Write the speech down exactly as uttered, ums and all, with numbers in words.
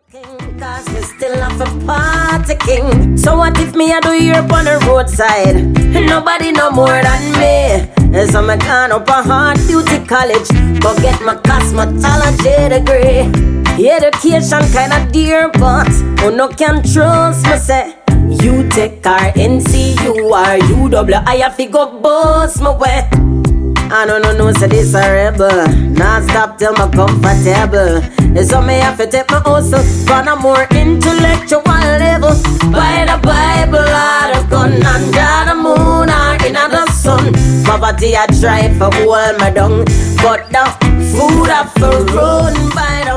Cause me still have a party king. So what if me I do here on the roadside? Nobody no more than me. So me gone up a hard duty college, go get my cosmetology degree. Education kinda dear, but who no can trust me say. You take our N C U R U W I have to go boss my way. I don't know, no, say this a rebel. Not stop till me comfortable. So me have to take my hustle on a more intellectual level. By the Bible, or the gun, under the moon, or in the sun. Poverty I try for hold me down, but the food I for run by the